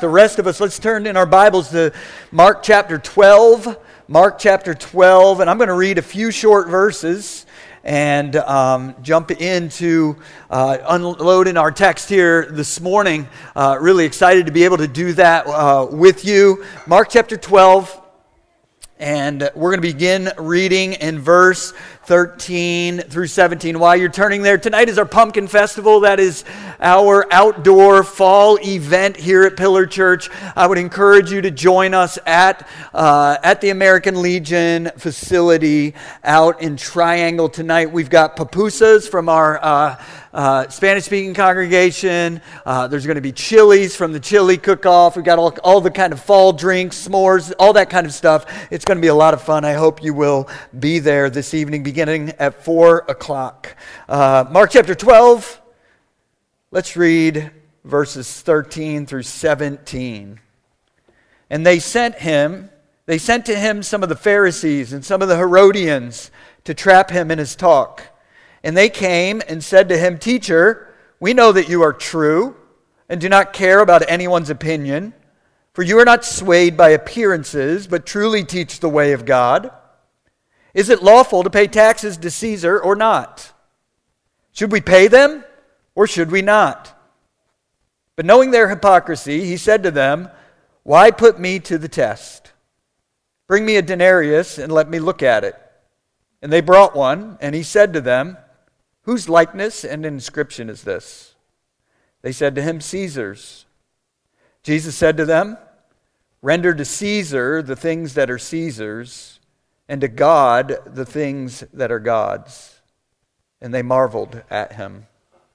The rest of us, let's turn in our Bibles to Mark chapter 12. Mark chapter 12, and I'm going to read a few short verses and jump into unloading our text here this morning. Really excited to be able to do that with you. Mark chapter 12, and we're going to begin reading in verse 13 through 17. While you're turning there, tonight is our Pumpkin Festival. That is our outdoor fall event here at Pillar Church. I would encourage you to join us at the American Legion facility out in Triangle tonight. We've got pupusas from our Spanish-speaking congregation. There's going to be chilies from the chili cook-off. We've got all the kind of fall drinks, s'mores, all that kind of stuff. It's going to be a lot of fun. I hope you will be there this evening beginning at 4 o'clock. Mark chapter 12, let's read verses 13 through 17. And they sent to him some of the Pharisees and some of the Herodians to trap him in his talk. And they came and said to him, "Teacher, we know that you are true and do not care about anyone's opinion, for you are not swayed by appearances, but truly teach the way of God. Is it lawful to pay taxes to Caesar or not? Should we pay them or should we not?" But knowing their hypocrisy, he said to them, "Why put me to the test? Bring me a denarius and let me look at it." And they brought one, and he said to them, "Whose likeness and inscription is this?" They said to him, "Caesar's." Jesus said to them, "Render to Caesar the things that are Caesar's, and to God the things that are God's." And they marveled at him.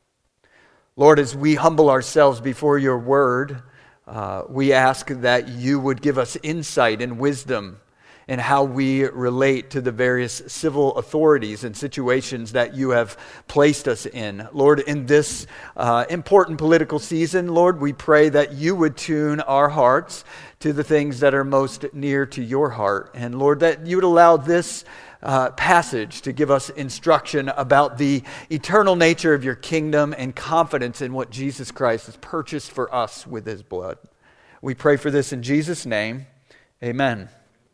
Lord, as we humble ourselves before your word, we ask that you would give us insight and wisdom in how we relate to the various civil authorities and situations that you have placed us in. Lord, in this important political season, Lord, we pray that you would tune our hearts to the things that are most near to your heart. And Lord, that you would allow this passage to give us instruction about the eternal nature of your kingdom and confidence in what Jesus Christ has purchased for us with his blood. We pray for this in Jesus' name. Amen.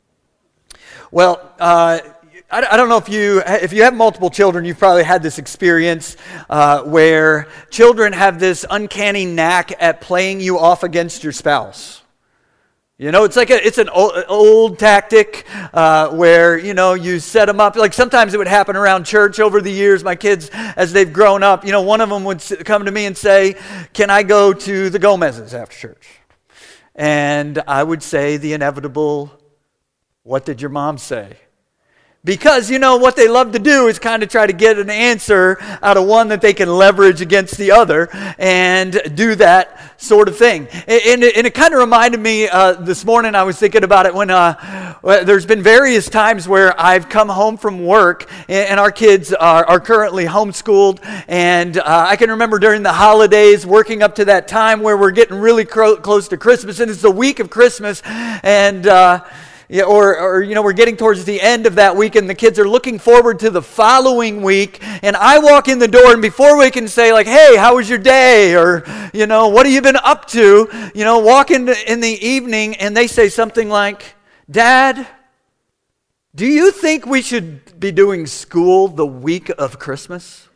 Well, I don't know if you have multiple children, you've probably had this experience where children have this uncanny knack at playing you off against your spouse. You know, it's an old tactic where, you know, you set them up. Like sometimes it would happen around church over the years. My kids, as they've grown up, you know, one of them would come to me and say, "Can I go to the Gomez's after church?" And I would say the inevitable, "What did your mom say?" Because, you know, what they love to do is kind of try to get an answer out of one that they can leverage against the other and do that sort of thing. And it kind of reminded me this morning, I was thinking about it when there's been various times where I've come home from work and our kids are currently homeschooled. And I can remember during the holidays working up to that time where we're getting really close to Christmas. And it's the week of Christmas. And yeah, or you know, we're getting towards the end of that week and the kids are looking forward to the following week, and I walk in the door, and before we can say like, "Hey, how was your day?" or, you know, "What have you been up to?" you know, walk in the evening and they say something like, "Dad, do you think we should be doing school the week of Christmas?"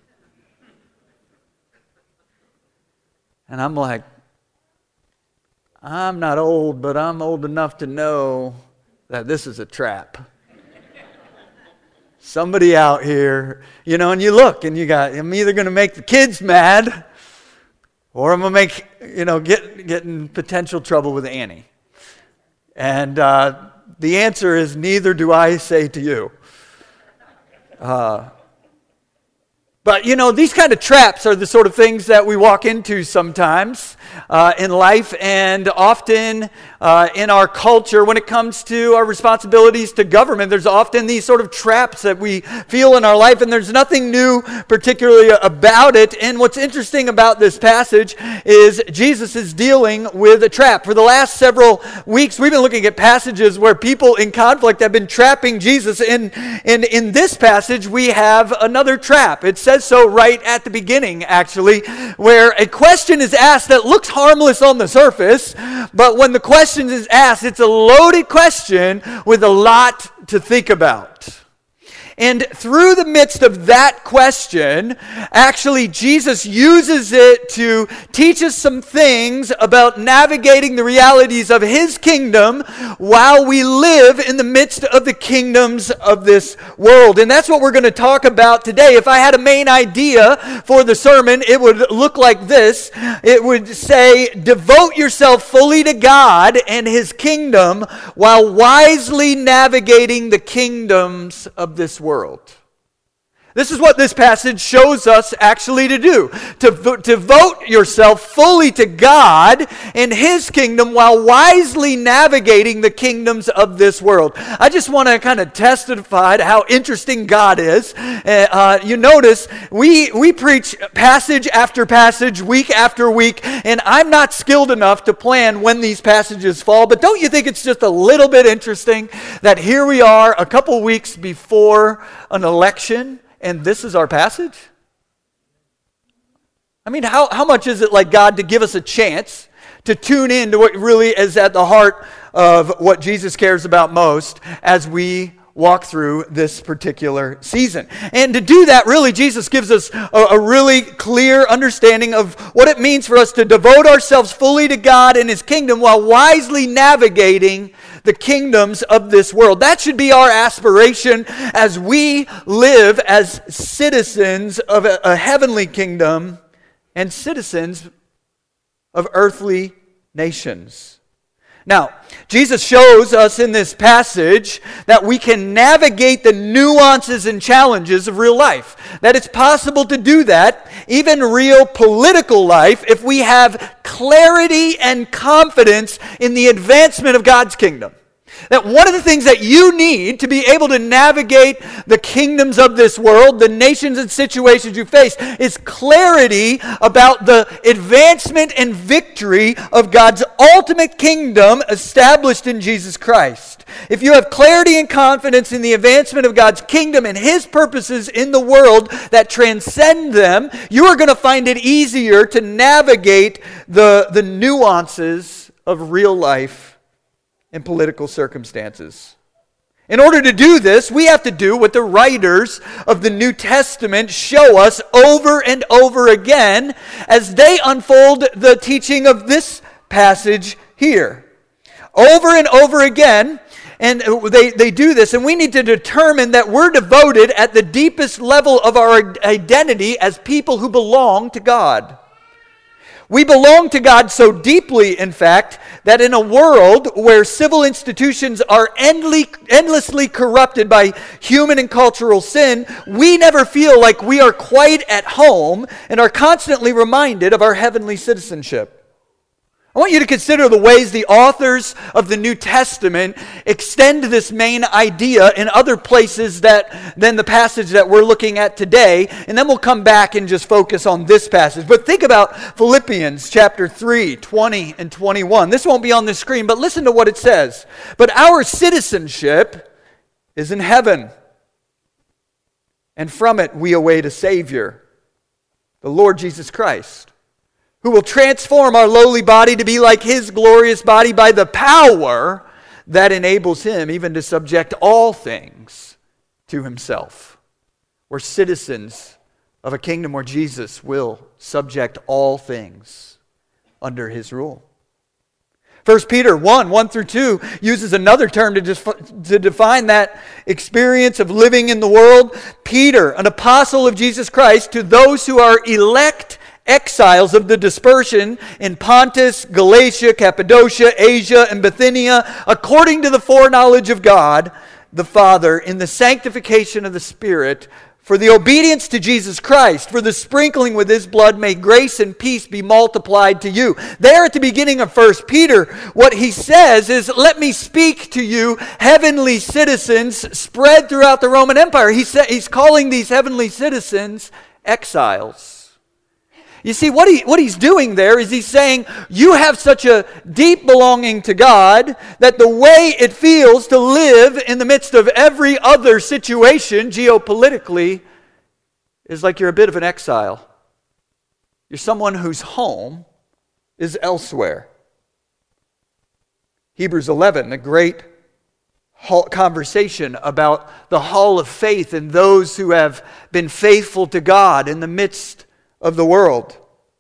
And I'm like, I'm not old, but I'm old enough to know that this is a trap. Somebody out here, you know, and you look and I'm either going to make the kids mad or I'm going to make, you know, get in potential trouble with Annie. And the answer is neither do I say to you. But, you know, these kind of traps are the sort of things that we walk into sometimes in life, and often in our culture when it comes to our responsibilities to government. There's often these sort of traps that we feel in our life, and there's nothing new particularly about it. And what's interesting about this passage is Jesus is dealing with a trap. For the last several weeks, we've been looking at passages where people in conflict have been trapping Jesus. And in this passage, we have another trap. It says so right at the beginning, actually, where a question is asked that looks looks harmless on the surface, but when the question is asked, it's a loaded question with a lot to think about. And through the midst of that question, actually Jesus uses it to teach us some things about navigating the realities of His kingdom while we live in the midst of the kingdoms of this world. And that's what we're going to talk about today. If I had a main idea for the sermon, it would look like this. It would say, devote yourself fully to God and His kingdom while wisely navigating the kingdoms of this world. This is what this passage shows us actually to do. To devote yourself fully to God and His kingdom while wisely navigating the kingdoms of this world. I just want to kind of testify to how interesting God is. You notice we preach passage after passage, week after week, and I'm not skilled enough to plan when these passages fall, but don't you think it's just a little bit interesting that here we are a couple weeks before an election, and this is our passage? I mean, how much is it like God to give us a chance to tune in to what really is at the heart of what Jesus cares about most as we walk through this particular season? And to do that, really, Jesus gives us a really clear understanding of what it means for us to devote ourselves fully to God and His kingdom while wisely navigating the kingdoms of this world. That should be our aspiration as we live as citizens of a heavenly kingdom and citizens of earthly nations. Now, Jesus shows us in this passage that we can navigate the nuances and challenges of real life. That it's possible to do that, even real political life, if we have clarity and confidence in the advancement of God's kingdom. That one of the things that you need to be able to navigate the kingdoms of this world, the nations and situations you face, is clarity about the advancement and victory of God's ultimate kingdom established in Jesus Christ. If you have clarity and confidence in the advancement of God's kingdom and His purposes in the world that transcend them, you are going to find it easier to navigate the nuances of real life and political circumstances. In order to do this, we have to do what the writers of the New Testament show us over and over again as they unfold the teaching of this passage here. Over and over again, and they do this, and we need to determine that we're devoted at the deepest level of our identity as people who belong to God. We belong to God so deeply, in fact, that in a world where civil institutions are endlessly corrupted by human and cultural sin, we never feel like we are quite at home and are constantly reminded of our heavenly citizenship. I want you to consider the ways the authors of the New Testament extend this main idea in other places than the passage that we're looking at today, and then we'll come back and just focus on this passage. But think about Philippians chapter 3, 20 and 21. This won't be on the screen, but listen to what it says. But our citizenship is in heaven, and from it we await a Savior, the Lord Jesus Christ, who will transform our lowly body to be like His glorious body by the power that enables Him even to subject all things to Himself. We're citizens of a kingdom where Jesus will subject all things under His rule. 1 Peter 1 through 2 uses another term to define that experience of living in the world. Peter, an apostle of Jesus Christ, to those who are elect exiles of the dispersion in Pontus, Galatia, Cappadocia, Asia, and Bithynia, according to the foreknowledge of God the Father, in the sanctification of the Spirit, for the obedience to Jesus Christ, for the sprinkling with His blood, may grace and peace be multiplied to you. There at the beginning of 1 Peter, what he says is, let me speak to you, heavenly citizens spread throughout the Roman Empire. He's calling these heavenly citizens exiles. You see, what he's doing there is he's saying, you have such a deep belonging to God that the way it feels to live in the midst of every other situation geopolitically is like you're a bit of an exile. You're someone who's home, is elsewhere. Hebrews 11, a great conversation about the hall of faith and those who have been faithful to God in the midst of the world.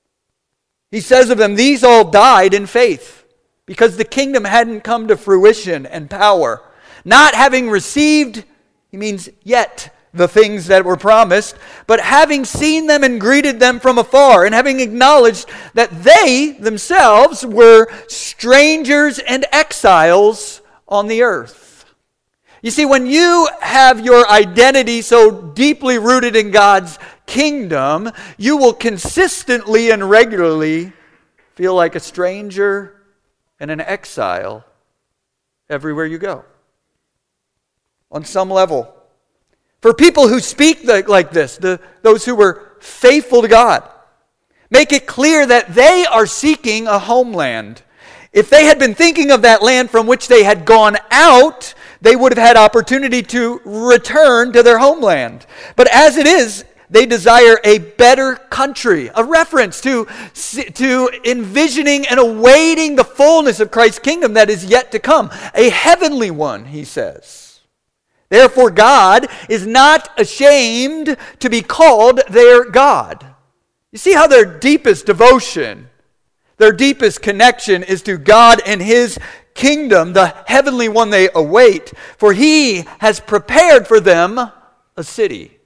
He says of them, these all died in faith because the kingdom hadn't come to fruition and power. Not having received, he means yet, the things that were promised, but having seen them and greeted them from afar, and having acknowledged that they themselves were strangers and exiles on the earth. You see, when you have your identity so deeply rooted in God's kingdom, you will consistently and regularly feel like a stranger and an exile everywhere you go. On some level. For people who speak like this, those who were faithful to God, make it clear that they are seeking a homeland. If they had been thinking of that land from which they had gone out, they would have had opportunity to return to their homeland. But as it is, they desire a better country, a reference to envisioning and awaiting the fullness of Christ's kingdom that is yet to come, a heavenly one, he says. Therefore, God is not ashamed to be called their God. You see how their deepest devotion, their deepest connection is to God and His kingdom, the heavenly one they await. For He has prepared for them a city.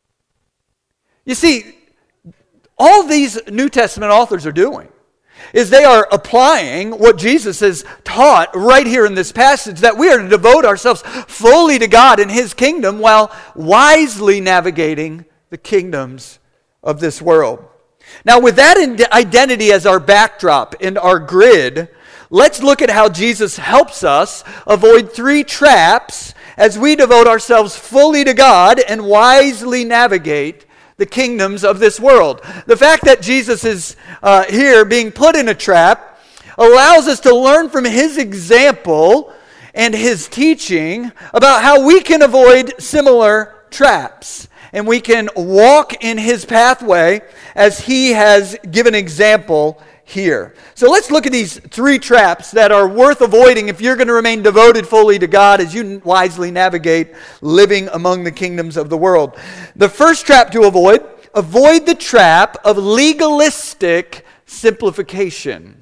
You see, all these New Testament authors are doing is they are applying what Jesus has taught right here in this passage, that we are to devote ourselves fully to God and His kingdom while wisely navigating the kingdoms of this world. Now, with that identity as our backdrop and our grid, let's look at how Jesus helps us avoid three traps as we devote ourselves fully to God and wisely navigate the kingdoms of this world. The fact that Jesus is here being put in a trap allows us to learn from His example and His teaching about how we can avoid similar traps. And we can walk in His pathway as He has given example here. So let's look at these three traps that are worth avoiding if you're going to remain devoted fully to God as you wisely navigate living among the kingdoms of the world. The first trap to avoid the trap of legalistic simplification.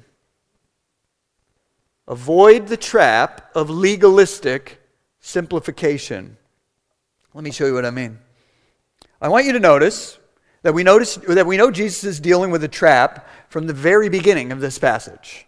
Avoid the trap of legalistic simplification. Let me show you what I mean. I want you to notice that we know Jesus is dealing with a trap from the very beginning of this passage.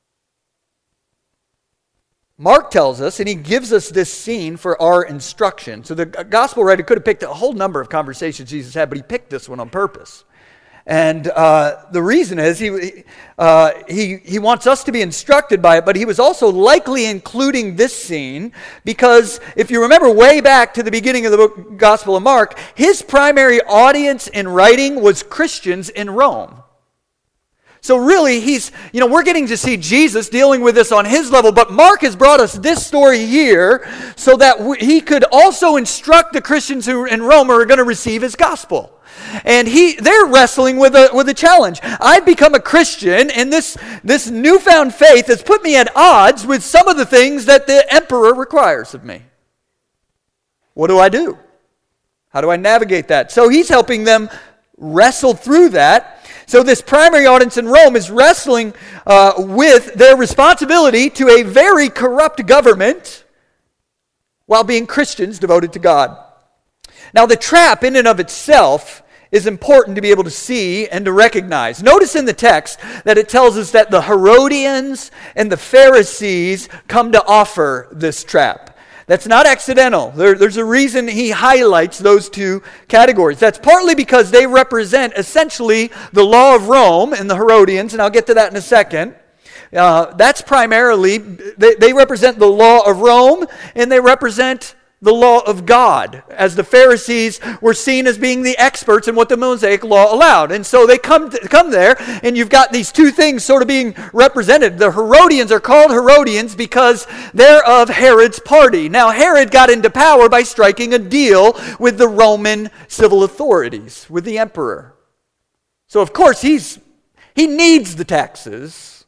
Mark tells us, and he gives us this scene for our instruction. So the gospel writer could have picked a whole number of conversations Jesus had, but he picked this one on purpose. And the reason is he wants us to be instructed by it, but he was also likely including this scene because if you remember way back to the beginning of the Gospel of Mark, his primary audience in writing was Christians in Rome. So really, we're getting to see Jesus dealing with this on his level, but Mark has brought us this story here so that he could also instruct the Christians who in Rome are going to receive his gospel. And they're wrestling with a challenge. I've become a Christian, and this newfound faith has put me at odds with some of the things that the emperor requires of me. What do I do? How do I navigate that? So he's helping them wrestle through that. So this primary audience in Rome is wrestling with their responsibility to a very corrupt government while being Christians devoted to God. Now the trap in and of itself is important to be able to see and to recognize. Notice in the text that it tells us that the Herodians and the Pharisees come to offer this trap. That's not accidental. There's a reason he highlights those two categories. That's partly because they represent essentially the law of Rome in the Herodians, and I'll get to that in a second. That's primarily, they represent the law of Rome, and they represent the law of God, as the Pharisees were seen as being the experts in what the Mosaic law allowed. And so they come there, and you've got these two things sort of being represented. The Herodians are called Herodians because they're of Herod's party. Now, Herod got into power by striking a deal with the Roman civil authorities, with the emperor. So, of course, he needs the taxes.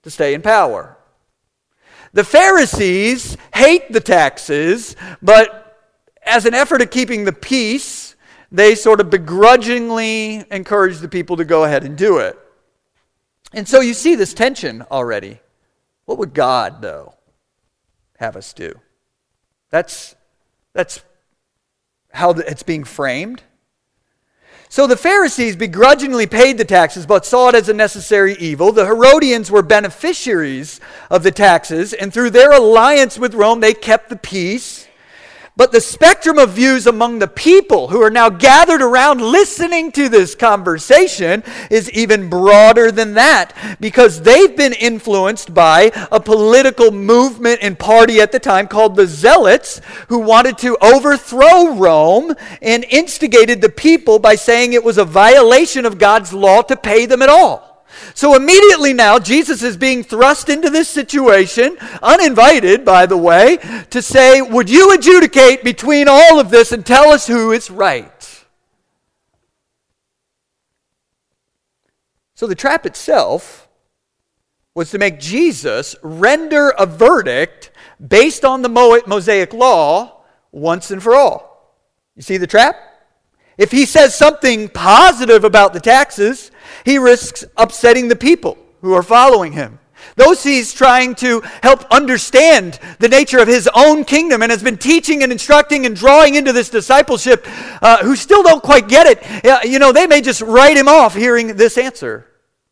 to stay in power. The Pharisees hate the taxes, but as an effort at keeping the peace, they sort of begrudgingly encourage the people to go ahead and do it. And so you see this tension already. What would God, though, have us do? That's how it's being framed. So the Pharisees begrudgingly paid the taxes, but saw it as a necessary evil. The Herodians were beneficiaries of the taxes, and through their alliance with Rome, they kept the peace. But the spectrum of views among the people who are now gathered around listening to this conversation is even broader than that, because they've been influenced by a political movement and party at the time called the Zealots, who wanted to overthrow Rome and instigated the people by saying it was a violation of God's law to pay them at all. So immediately now, Jesus is being thrust into this situation, uninvited, by the way, to say, would you adjudicate between all of this and tell us who is right? So the trap itself was to make Jesus render a verdict based on the Mosaic law once and for all. You see the trap? If he says something positive about the taxes, he risks upsetting the people who are following him. Those he's trying to help understand the nature of his own kingdom and has been teaching and instructing and drawing into this discipleship, who still don't quite get it, they may just write him off hearing this answer.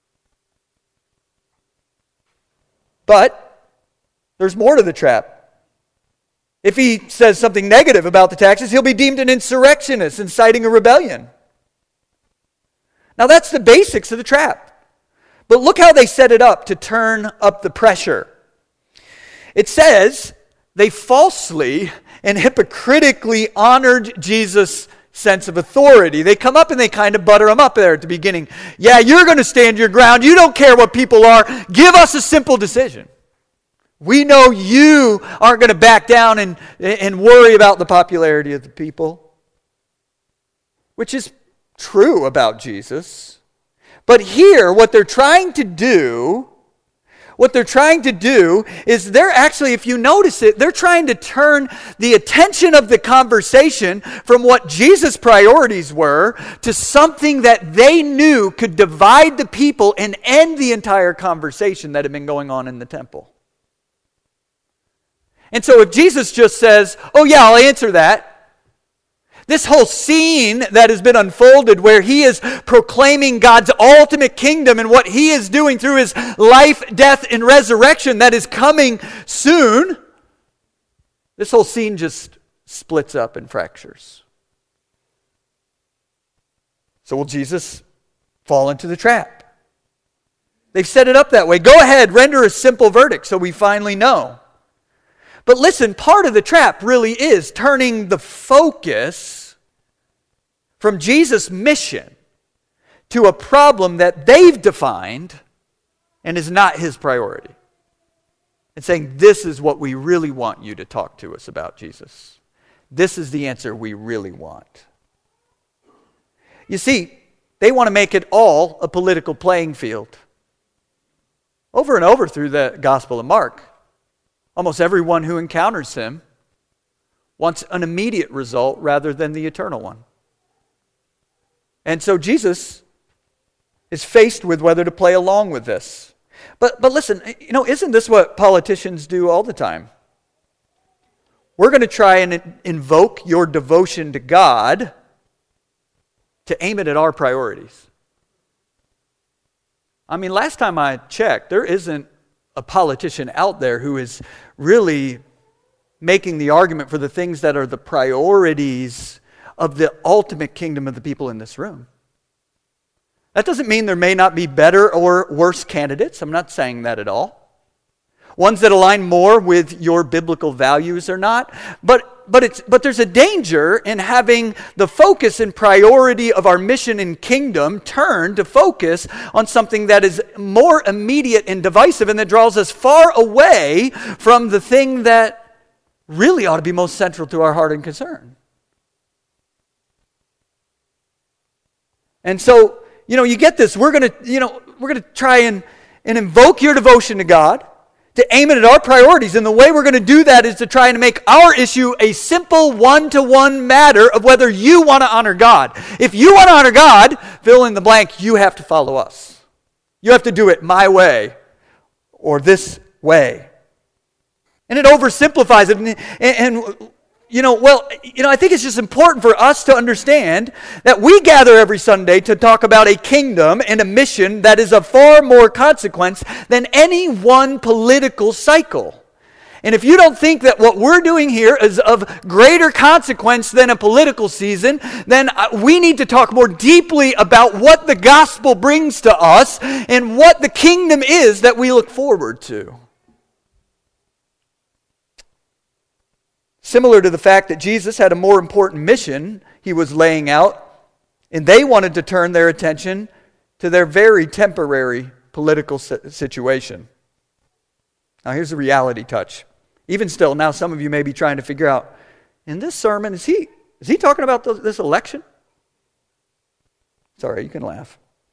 But there's more to the trap. If he says something negative about the taxes, he'll be deemed an insurrectionist, inciting a rebellion. Now that's the basics of the trap. But look how they set it up to turn up the pressure. It says they falsely and hypocritically honored Jesus' sense of authority. They come up and they kind of butter him up there at the beginning. Yeah, you're going to stand your ground. You don't care what people are. Give us a simple decision. We know you aren't going to back down and worry about the popularity of the people, which is true about Jesus. But here, what they're trying to do is they're actually, if you notice it, they're trying to turn the attention of the conversation from what Jesus' priorities were to something that they knew could divide the people and end the entire conversation that had been going on in the temple. And so if Jesus just says, oh yeah, I'll answer that, this whole scene that has been unfolded where he is proclaiming God's ultimate kingdom and what he is doing through his life, death, and resurrection that is coming soon, this whole scene just splits up and fractures. So will Jesus fall into the trap? They've set it up that way. Go ahead, render a simple verdict so we finally know. But listen, part of the trap really is turning the focus from Jesus' mission to a problem that they've defined and is not his priority. And saying, this is what we really want you to talk to us about, Jesus. This is the answer we really want. You see, they want to make it all a political playing field. Over and over through the Gospel of Mark, almost everyone who encounters him wants an immediate result rather than the eternal one. And so Jesus is faced with whether to play along with this. But listen, isn't this what politicians do all the time? We're going to try and invoke your devotion to God to aim it at our priorities. I mean, last time I checked, there isn't a politician out there who is really making the argument for the things that are the priorities of the ultimate kingdom of the people in this room. That doesn't mean there may not be better or worse candidates. I'm not saying that at all. Ones that align more with your biblical values or not. But there's a danger in having the focus and priority of our mission and kingdom turn to focus on something that is more immediate and divisive and that draws us far away from the thing that really ought to be most central to our heart and concern. And so, you get this. We're going to try and and invoke your devotion to God, to aim it at our priorities. And the way we're going to do that is to try and make our issue a simple one-to-one matter of whether you want to honor God. If you want to honor God, fill in the blank, you have to follow us. You have to do it my way or this way. And it oversimplifies it. I think it's just important for us to understand that we gather every Sunday to talk about a kingdom and a mission that is of far more consequence than any one political cycle. And if you don't think that what we're doing here is of greater consequence than a political season, then we need to talk more deeply about what the gospel brings to us and what the kingdom is that we look forward to. Similar to the fact that Jesus had a more important mission he was laying out, and they wanted to turn their attention to their very temporary political situation. Now here's the reality touch. Even still, now some of you may be trying to figure out, in this sermon, is he talking about this election? Sorry, you can laugh.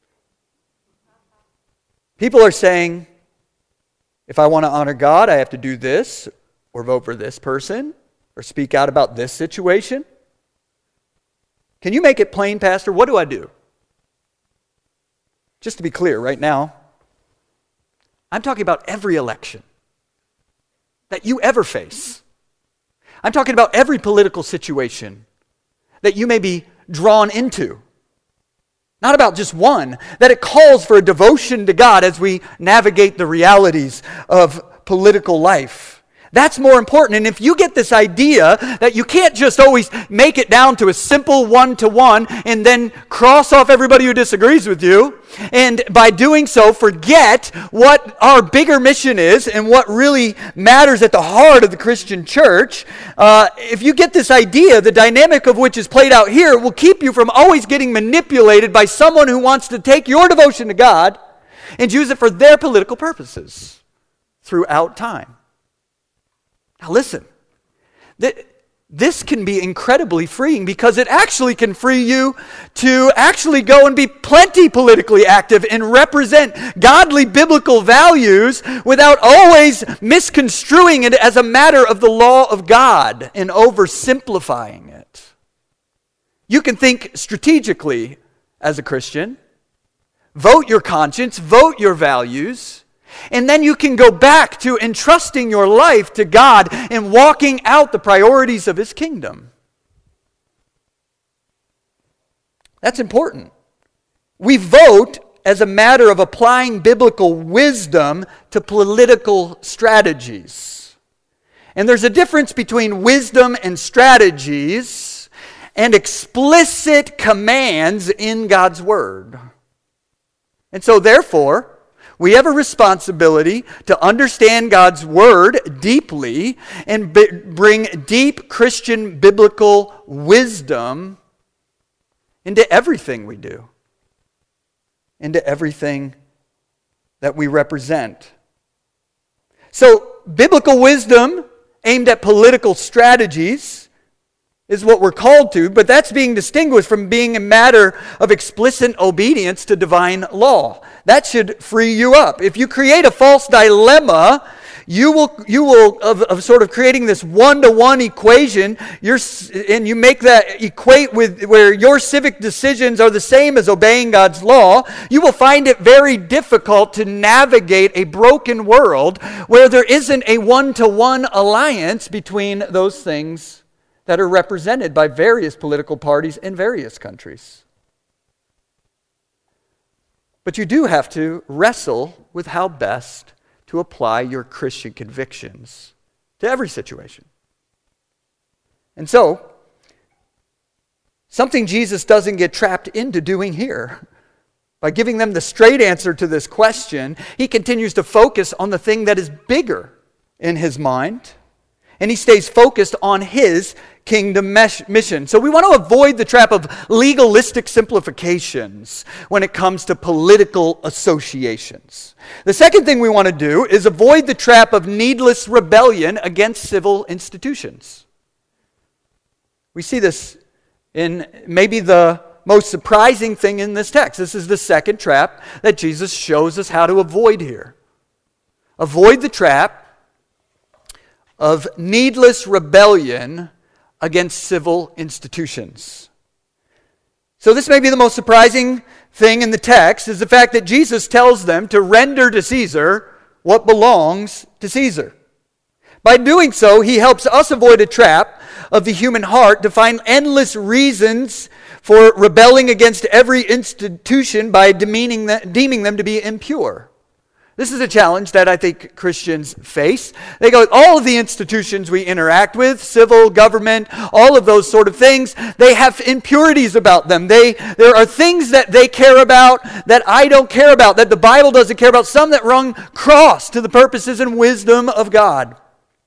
People are saying, if I want to honor God, I have to do this, or vote for this person, or speak out about this situation. Can you make it plain, Pastor? What do I do? Just to be clear, right now, I'm talking about every election that you ever face. I'm talking about every political situation that you may be drawn into. Not about just one, that it calls for a devotion to God as we navigate the realities of political life. That's more important. And if you get this idea that you can't just always make it down to a simple one-to-one and then cross off everybody who disagrees with you, and by doing so forget what our bigger mission is and what really matters at the heart of the Christian church, if you get this idea, the dynamic of which is played out here will keep you from always getting manipulated by someone who wants to take your devotion to God and use it for their political purposes throughout time. Now listen, this can be incredibly freeing because it actually can free you to actually go and be plenty politically active and represent godly biblical values without always misconstruing it as a matter of the law of God and oversimplifying it. You can think strategically as a Christian, vote your conscience, vote your values, and then you can go back to entrusting your life to God and walking out the priorities of His kingdom. That's important. We vote as a matter of applying biblical wisdom to political strategies. And there's a difference between wisdom and strategies and explicit commands in God's Word. And so therefore, we have a responsibility to understand God's Word deeply and bring deep Christian biblical wisdom into everything we do, into everything that we represent. So, biblical wisdom aimed at political strategies is what we're called to, but that's being distinguished from being a matter of explicit obedience to divine law. That should free you up. If you create a false dilemma, you will of sort of creating this one-to-one equation, and you make that equate with where your civic decisions are the same as obeying God's law, you will find it very difficult to navigate a broken world where there isn't a one-to-one alliance between those things that are represented by various political parties in various countries. But you do have to wrestle with how best to apply your Christian convictions to every situation. And so, something Jesus doesn't get trapped into doing here, by giving them the straight answer to this question, he continues to focus on the thing that is bigger in his mind, and he stays focused on his kingdom mission. So we want to avoid the trap of legalistic simplifications when it comes to political associations. The second thing we want to do is avoid the trap of needless rebellion against civil institutions. We see this in maybe the most surprising thing in this text. This is the second trap that Jesus shows us how to avoid here. Avoid the trap of needless rebellion against civil institutions. So this may be the most surprising thing in the text, is the fact that Jesus tells them to render to Caesar what belongs to Caesar. By doing so, he helps us avoid a trap of the human heart to find endless reasons for rebelling against every institution by deeming them to be impure. This is a challenge that I think Christians face. They go, all of the institutions we interact with, civil, government, all of those sort of things, they have impurities about them. There are things that they care about that I don't care about, that the Bible doesn't care about, some that run cross to the purposes and wisdom of God.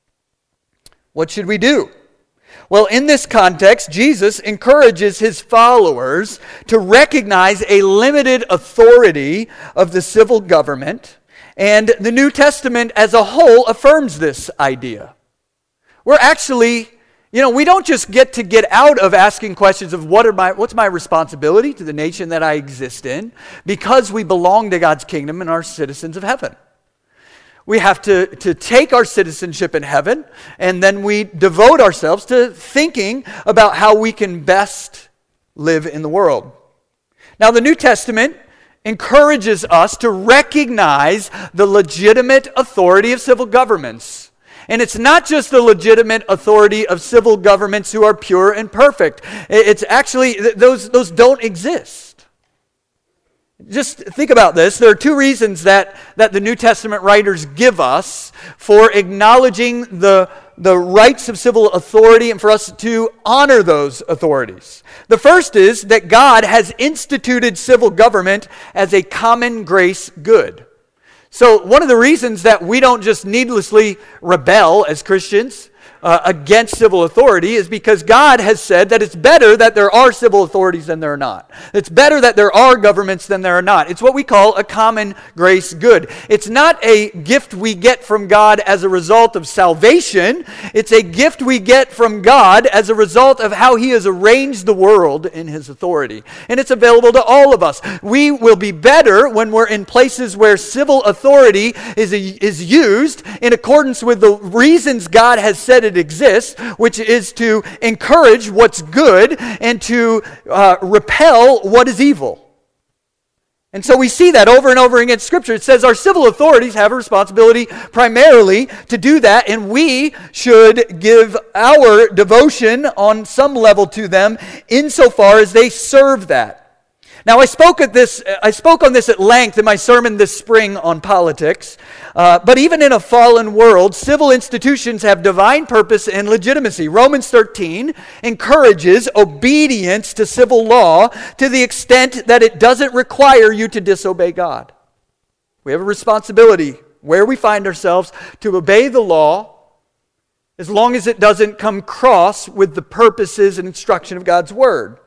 What should we do? Well, in this context, Jesus encourages his followers to recognize a limited authority of the civil government, and the New Testament as a whole affirms this idea. We're actually, we don't just get out of asking questions of what's my responsibility to the nation that I exist in, because we belong to God's kingdom and are citizens of heaven. We have to take our citizenship in heaven, and then we devote ourselves to thinking about how we can best live in the world. Now, the New Testament encourages us to recognize the legitimate authority of civil governments. And it's not just the legitimate authority of civil governments who are pure and perfect. It's actually, those don't exist. Just think about this. There are two reasons that the New Testament writers give us for acknowledging the rights of civil authority and for us to honor those authorities. The first is that God has instituted civil government as a common grace good. So one of the reasons that we don't just needlessly rebel as Christians against civil authority is because God has said that it's better that there are civil authorities than there are not. It's better that there are governments than there are not. It's what we call a common grace good. It's not a gift we get from God as a result of salvation. It's a gift we get from God as a result of how he has arranged the world in his authority. And it's available to all of us. We will be better when we're in places where civil authority is used in accordance with the reasons God has said it exists, which is to encourage what's good and to repel what is evil. And so we see that over and over again in Scripture. It says our civil authorities have a responsibility primarily to do that, and we should give our devotion on some level to them insofar as they serve that. Now, I spoke on this at length in my sermon this spring on politics, but even in a fallen world, civil institutions have divine purpose and legitimacy. Romans 13 encourages obedience to civil law to the extent that it doesn't require you to disobey God. We have a responsibility where we find ourselves to obey the law as long as it doesn't come cross with the purposes and instruction of God's Word.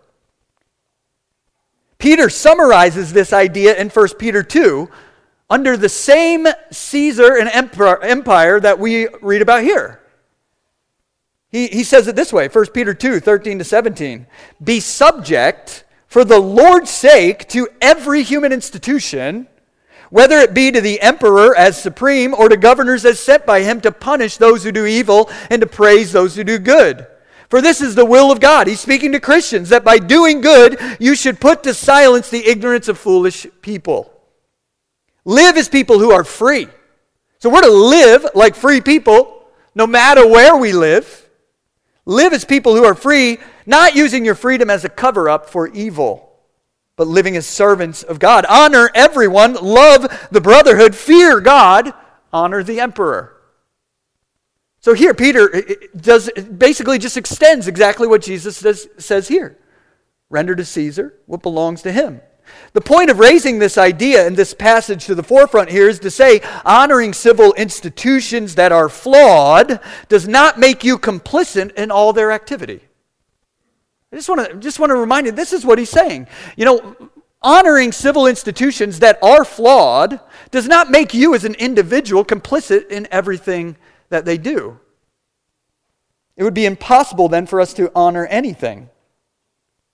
Peter summarizes this idea in 1 Peter 2 under the same Caesar and empire that we read about here. He says it this way, 1 Peter 2, 13 to 17. Be subject for the Lord's sake to every human institution, whether it be to the emperor as supreme or to governors as sent by him to punish those who do evil and to praise those who do good. For this is the will of God. He's speaking to Christians, that by doing good, you should put to silence the ignorance of foolish people. Live as people who are free. So we're to live like free people, no matter where we live. Live as people who are free, not using your freedom as a cover-up for evil, but living as servants of God. Honor everyone, love the brotherhood, fear God, honor the emperor. So here, Peter basically just extends exactly what Jesus says here. Render to Caesar what belongs to him. The point of raising this idea in this passage to the forefront here is to say honoring civil institutions that are flawed does not make you complicit in all their activity. I just want to remind you, this is what he's saying. Honoring civil institutions that are flawed does not make you as an individual complicit in everything that they do. It would be impossible then for us to honor anything.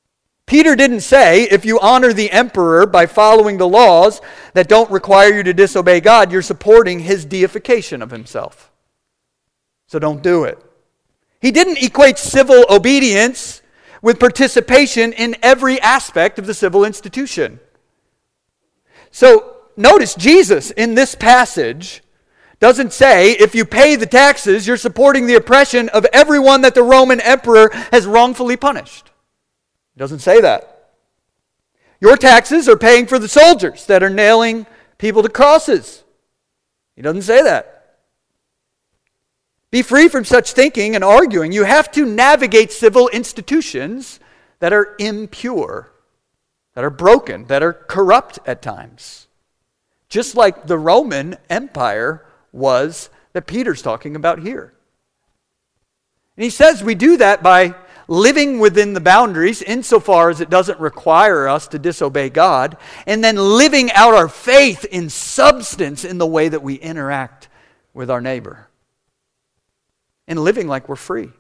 Peter didn't say, if you honor the emperor by following the laws that don't require you to disobey God, you're supporting his deification of himself. So don't do it. He didn't equate civil obedience with participation in every aspect of the civil institution. So notice Jesus in this passage doesn't say, if you pay the taxes, you're supporting the oppression of everyone that the Roman emperor has wrongfully punished. It doesn't say that. Your taxes are paying for the soldiers that are nailing people to crosses. He doesn't say that. Be free from such thinking and arguing. You have to navigate civil institutions that are impure, that are broken, that are corrupt at times. Just like the Roman Empire was that Peter's talking about here. And he says we do that by living within the boundaries insofar as it doesn't require us to disobey God, and then living out our faith in substance in the way that we interact with our neighbor. And living like we're free.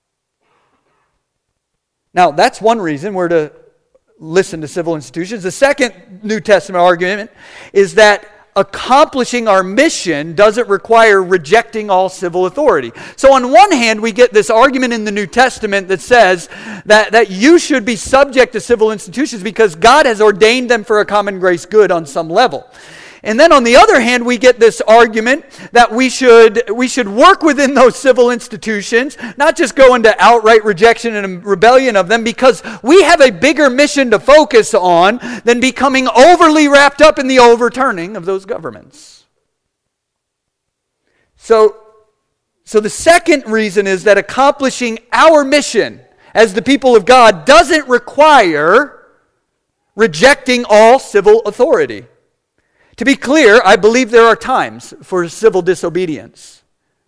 Now, that's one reason we're to listen to civil institutions. The second New Testament argument is that accomplishing our mission doesn't require rejecting all civil authority. So on one hand, we get this argument in the New Testament that says that you should be subject to civil institutions because God has ordained them for a common grace good on some level. And then on the other hand, we get this argument that we should work within those civil institutions, not just go into outright rejection and rebellion of them, because we have a bigger mission to focus on than becoming overly wrapped up in the overturning of those governments. So the second reason is that accomplishing our mission as the people of God doesn't require rejecting all civil authority. To be clear, I believe there are times for civil disobedience.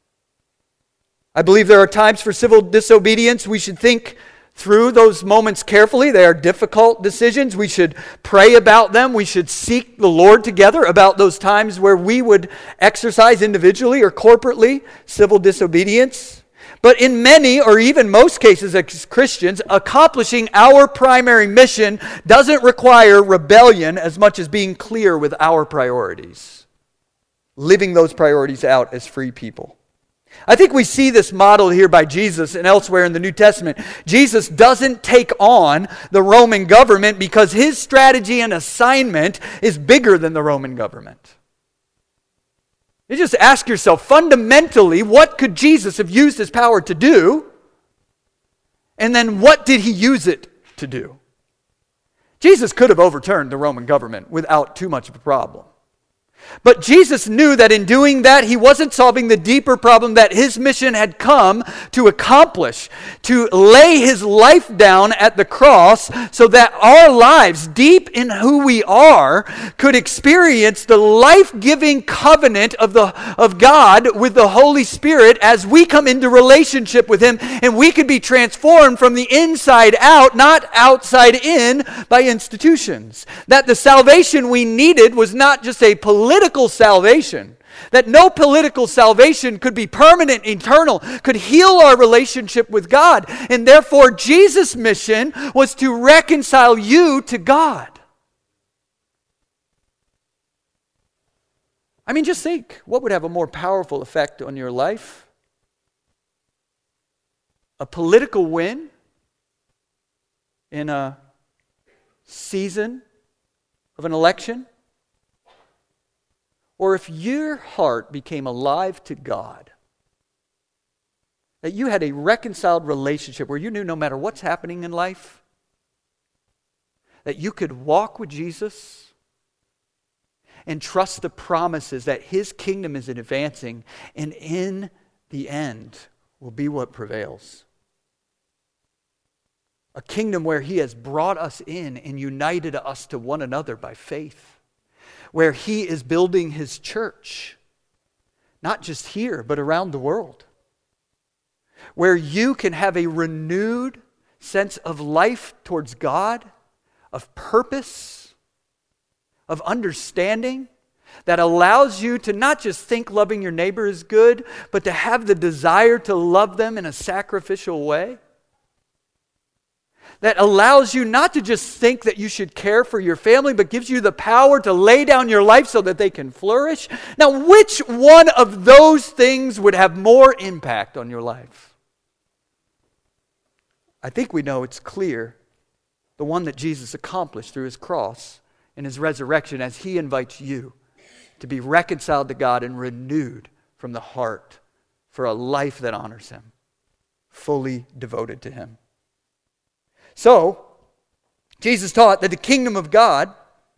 I believe there are times for civil disobedience. We should think through those moments carefully. They are difficult decisions. We should pray about them. We should seek the Lord together about those times where we would exercise individually or corporately civil disobedience. But in many or even most cases as Christians, accomplishing our primary mission doesn't require rebellion as much as being clear with our priorities. Living those priorities out as free people. I think we see this modeled here by Jesus and elsewhere in the New Testament. Jesus doesn't take on the Roman government because his strategy and assignment is bigger than the Roman government. You just ask yourself, fundamentally, what could Jesus have used his power to do? And then what did he use it to do? Jesus could have overturned the Roman government without too much of a problem. But Jesus knew that in doing that, he wasn't solving the deeper problem that his mission had come to accomplish, to lay his life down at the cross so that our lives, deep in who we are, could experience the life-giving covenant of God with the Holy Spirit as we come into relationship with him, and we could be transformed from the inside out, not outside in, by institutions. That the salvation we needed was not just a political salvation, that no political salvation could be permanent, eternal, could heal our relationship with God. And therefore, Jesus' mission was to reconcile you to God. I mean, just think, what would have a more powerful effect on your life? A political win in a season of an election? Or if your heart became alive to God, that you had a reconciled relationship where you knew no matter what's happening in life, that you could walk with Jesus and trust the promises that his kingdom is advancing, and in the end will be what prevails. A kingdom where he has brought us in and united us to one another by faith. Where he is building his church, not just here, but around the world. Where you can have a renewed sense of life towards God, of purpose, of understanding, that allows you to not just think loving your neighbor is good, but to have the desire to love them in a sacrificial way. that allows you not to just think that you should care for your family, but gives you the power to lay down your life so that they can flourish. Now, which one of those things would have more impact on your life? I think we know it's clear. The one that Jesus accomplished through his cross and his resurrection, as he invites you to be reconciled to God and renewed from the heart for a life that honors him, fully devoted to him. So, Jesus taught that the kingdom of God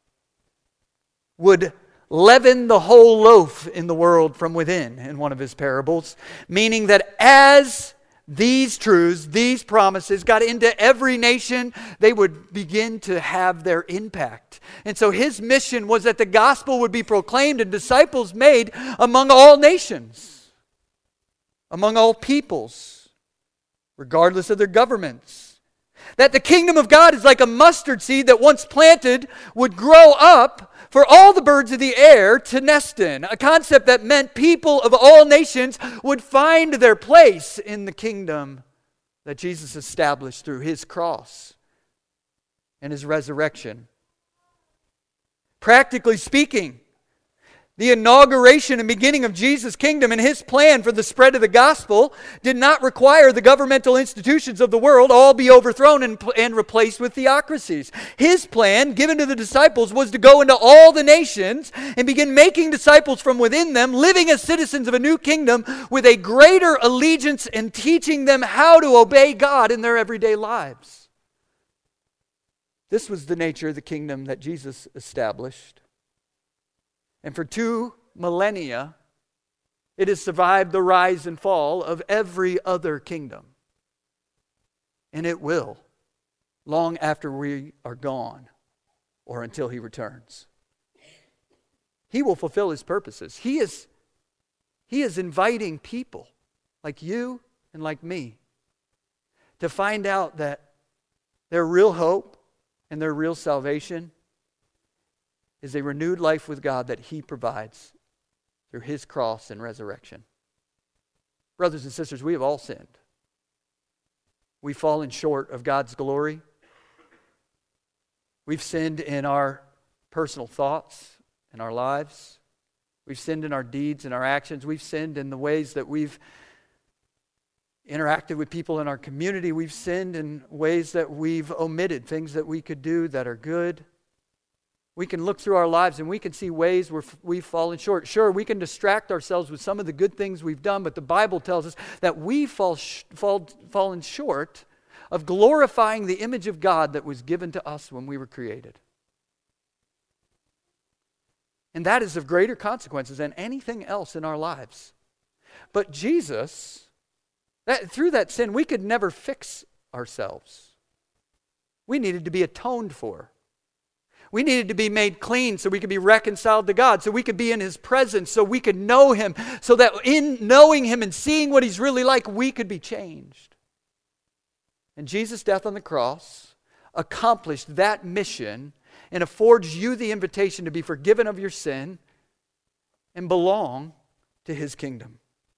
would leaven the whole loaf in the world from within in one of his parables, meaning that as these truths, these promises got into every nation, they would begin to have their impact. And so his mission was that the gospel would be proclaimed and disciples made among all nations, among all peoples, regardless of their governments. That the kingdom of God is like a mustard seed that once planted would grow up for all the birds of the air to nest in. A concept that meant people of all nations would find their place in the kingdom that Jesus established through his cross and his resurrection. Practically speaking, the inauguration and beginning of Jesus' kingdom and his plan for the spread of the gospel did not require the governmental institutions of the world all be overthrown and replaced with theocracies. His plan, given to the disciples, was to go into all the nations and begin making disciples from within them, living as citizens of a new kingdom with a greater allegiance and teaching them how to obey God in their everyday lives. This was the nature of the kingdom that Jesus established. And for 2 millennia, it has survived the rise and fall of every other kingdom. And it will, long after we are gone or until he returns. He will fulfill his purposes. He is inviting people like you and like me to find out that their real hope and their real salvation is a renewed life with God that he provides through his cross and resurrection. Brothers and sisters, we have all sinned. We've fallen short of God's glory. We've sinned in our personal thoughts, in our lives. We've sinned in our deeds and our actions. We've sinned in the ways that we've interacted with people in our community. We've sinned in ways that we've omitted things that we could do that are good. We can look through our lives and we can see ways where we've fallen short. Sure, we can distract ourselves with some of the good things we've done, but the Bible tells us that we've fallen short of glorifying the image of God that was given to us when we were created. And that is of greater consequences than anything else in our lives. But Jesus, through that sin, we could never fix ourselves. We needed to be atoned for. We needed to be made clean so we could be reconciled to God, so we could be in his presence, so we could know him, so that in knowing him and seeing what he's really like, we could be changed. And Jesus' death on the cross accomplished that mission and affords you the invitation to be forgiven of your sin and belong to his kingdom.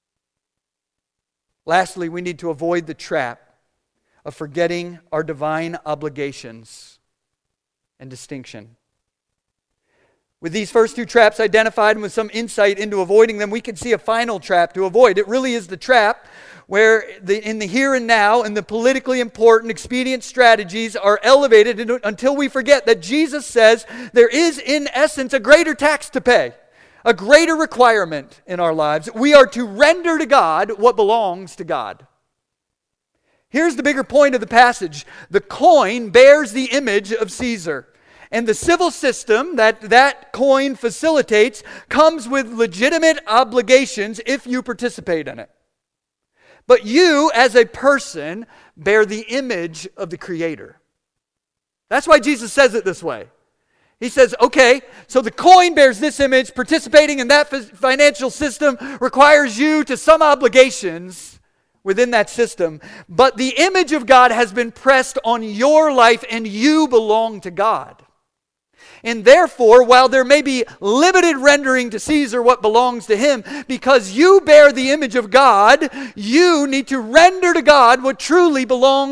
Lastly, we need to avoid the trap of forgetting our divine obligations and distinction. With these first 2 traps identified and with some insight into avoiding them, we can see a final trap to avoid. It really is the trap where in the here and now and the politically important expedient strategies are elevated until we forget that Jesus says there is in essence a greater tax to pay, a greater requirement in our lives. We are to render to God what belongs to God. Here's the bigger point of the passage. The coin bears the image of Caesar. And the civil system that coin facilitates comes with legitimate obligations if you participate in it. But you, as a person, bear the image of the Creator. That's why Jesus says it this way. He says, okay, so the coin bears this image. Participating in that financial system requires you to some obligations within that system. But the image of God has been pressed on your life and you belong to God. And therefore, while there may be limited rendering to Caesar what belongs to him, because you bear the image of God, you need to render to God what truly belongs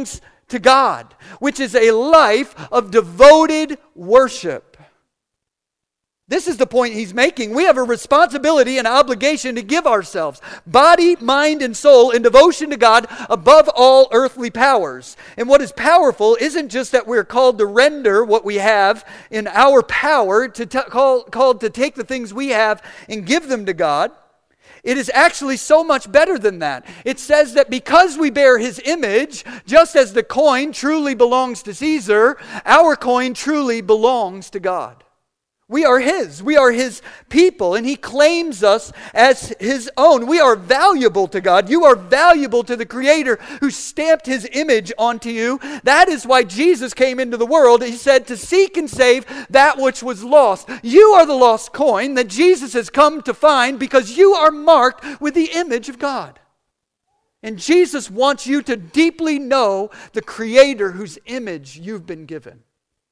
to God, which is a life of devoted worship. This is the point he's making. We have a responsibility and obligation to give ourselves, body, mind, and soul, in devotion to God above all earthly powers. And what is powerful isn't just that we're called to render what we have in our power, called to take the things we have and give them to God. It is actually so much better than that. It says that because we bear his image, just as the coin truly belongs to Caesar, our coin truly belongs to God. We are his. We are his people, and he claims us as his own. We are valuable to God. You are valuable to the Creator who stamped his image onto you. That is why Jesus came into the world. He said to seek and save that which was lost. You are the lost coin that Jesus has come to find because you are marked with the image of God. And Jesus wants you to deeply know the Creator whose image you've been given.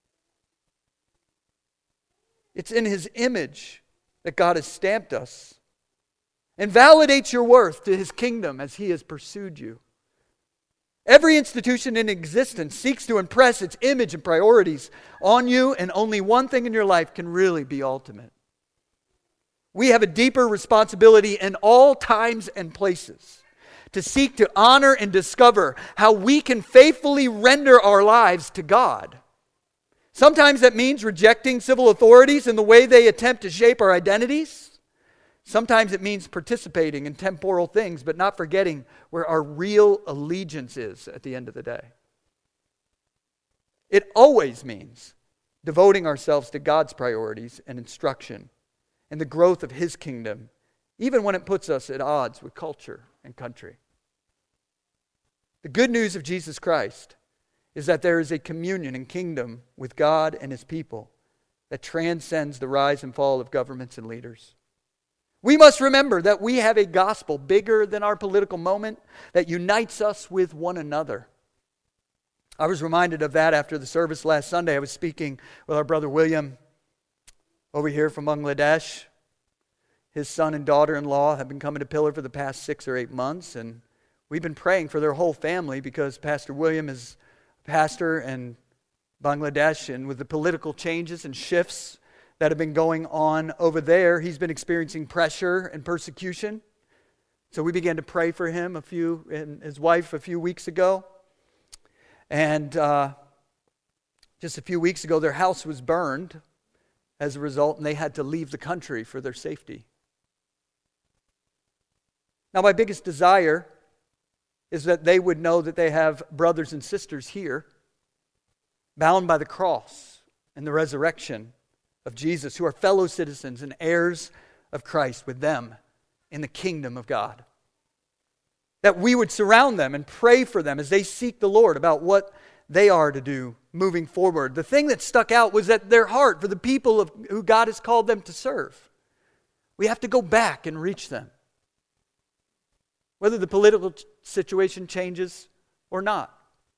It's in his image that God has stamped us and validates your worth to his kingdom as he has pursued you. Every institution in existence seeks to impress its image and priorities on you, and only one thing in your life can really be ultimate. We have a deeper responsibility in all times and places to seek to honor and discover how we can faithfully render our lives to God. Sometimes that means rejecting civil authorities in the way they attempt to shape our identities. Sometimes it means participating in temporal things, but not forgetting where our real allegiance is at the end of the day. It always means devoting ourselves to God's priorities and instruction and the growth of his kingdom, even when it puts us at odds with culture and country. The good news of Jesus Christ is that there is a communion and kingdom with God and his people that transcends the rise and fall of governments and leaders. We must remember that we have a gospel bigger than our political moment that unites us with one another. I was reminded of that after the service last Sunday. I was speaking with our brother William over here from Bangladesh. His son and daughter-in-law have been coming to Pillar for the past 6 or 8 months, and we've been praying for their whole family because Pastor William is pastor in Bangladesh, and with the political changes and shifts that have been going on over there, he's been experiencing pressure and persecution. So we began to pray for him and his wife a few weeks ago. And just a few weeks ago, their house was burned as a result, and they had to leave the country for their safety. Now, my biggest desire is that they would know that they have brothers and sisters here, bound by the cross and the resurrection of Jesus, who are fellow citizens and heirs of Christ with them in the kingdom of God. That we would surround them and pray for them as they seek the Lord about what they are to do moving forward. The thing that stuck out was that their heart for the people who God has called them to serve. We have to go back and reach them, whether the political situation changes or not.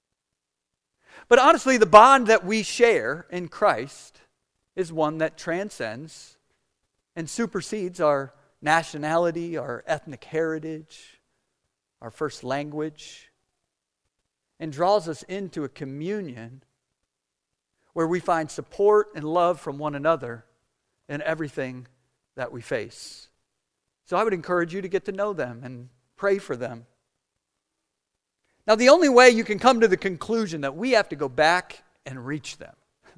But honestly, the bond that we share in Christ is one that transcends and supersedes our nationality, our ethnic heritage, our first language, and draws us into a communion where we find support and love from one another in everything that we face. So I would encourage you to get to know them and pray for them. Now, the only way you can come to the conclusion that we have to go back and reach them,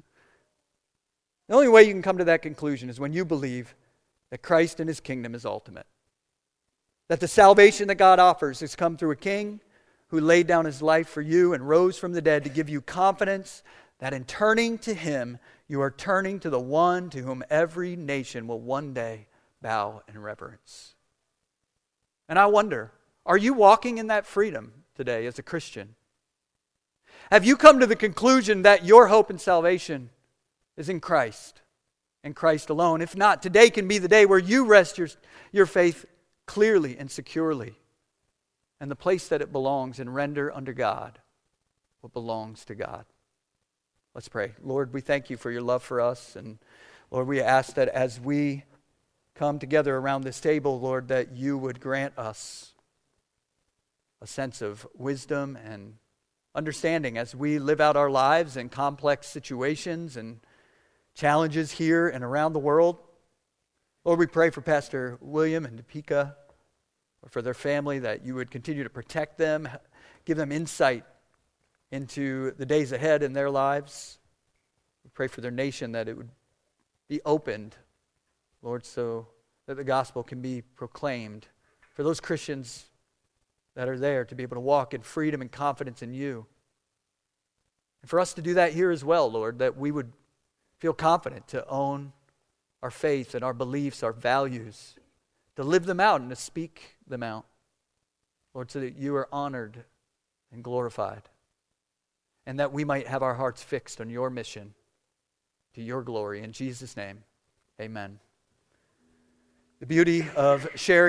the only way you can come to that conclusion is when you believe that Christ and his kingdom is ultimate. That the salvation that God offers has come through a king who laid down his life for you and rose from the dead to give you confidence that in turning to him, you are turning to the one to whom every nation will one day bow in reverence. And I wonder, are you walking in that freedom today as a Christian? Have you come to the conclusion that your hope and salvation is in Christ and Christ alone? If not, today can be the day where you rest your faith clearly and securely in the place that it belongs and render unto God what belongs to God. Let's pray. Lord, we thank you for your love for us, and Lord, we ask that as we come together around this table, Lord, that you would grant us a sense of wisdom and understanding as we live out our lives in complex situations and challenges here and around the world. Lord, we pray for Pastor William and Topeka, or for their family, that you would continue to protect them, give them insight into the days ahead in their lives. We pray for their nation, that it would be opened, Lord, so that the gospel can be proclaimed. For those Christians that are there to be able to walk in freedom and confidence in you. And for us to do that here as well, Lord, that we would feel confident to own our faith and our beliefs, our values, to live them out and to speak them out. Lord, so that you are honored and glorified, and that we might have our hearts fixed on your mission to your glory. In Jesus' name, amen. The beauty of sharing